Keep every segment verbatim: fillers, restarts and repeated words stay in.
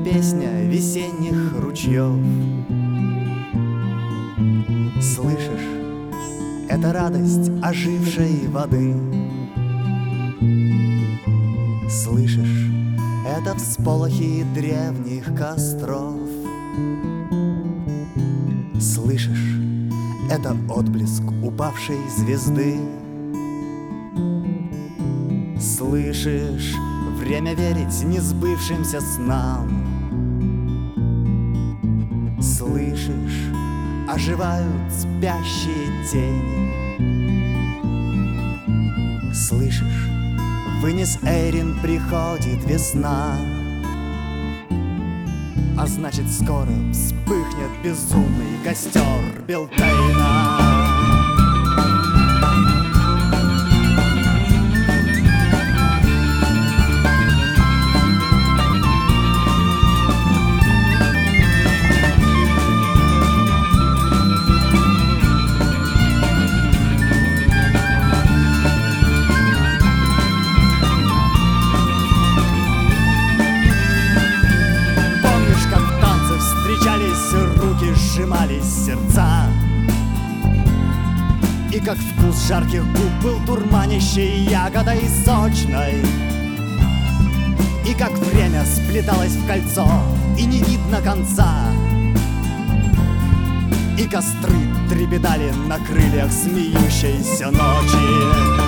песня весенних ручьев. Слышишь, это радость ожившей воды. Слышишь, это всполохи древних костров. Слышишь, это отблеск упавшей звезды. Слышишь, время верить несбывшимся снам. Слышишь, оживают спящие тени. Слышишь, вынес Эрин, приходит весна. А значит, скоро вспыхнет безумный костер Белтейна. Сжимались сердца, и как вкус жарких губ был дурманящей ягодой сочной, и как время сплеталось в кольцо, и не видно конца, и костры трепетали на крыльях смеющейся ночи.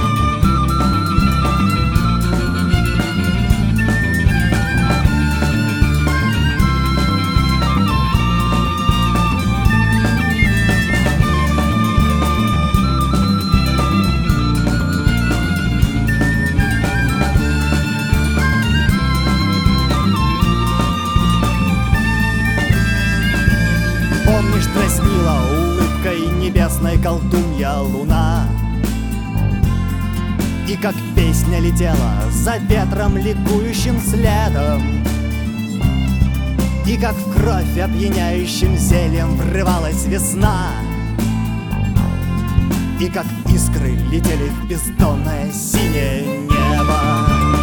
Помнишь, дразнила улыбкой небесной колдунья луна, и как песня летела за ветром ликующим следом, и как в кровь опьяняющим зельем врывалась весна, и как искры летели в бездонное синее небо.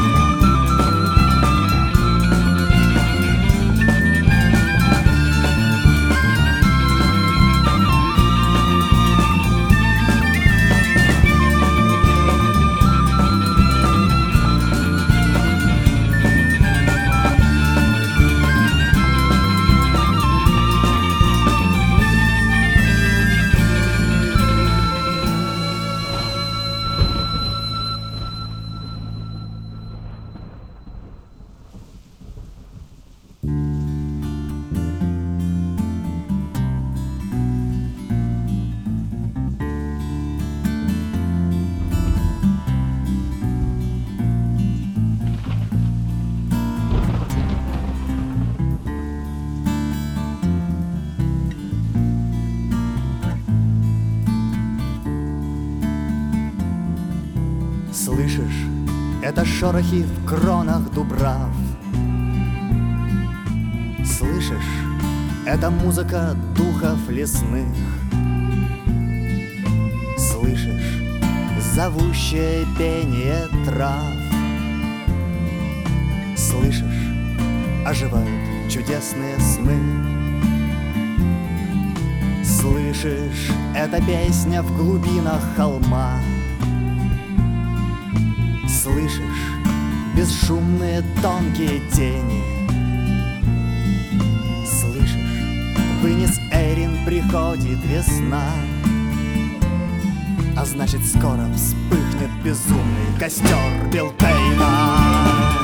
Слышишь, это шорохи в кронах дубрав. Слышишь, это музыка духов лесных. Слышишь, зовущее пение трав. Слышишь, оживают чудесные сны. Слышишь, это песня в глубинах холма. Слышишь, бесшумные тонкие тени. Слышишь, вынес Эрин, приходит весна. А значит, скоро вспыхнет безумный костер Белтейна.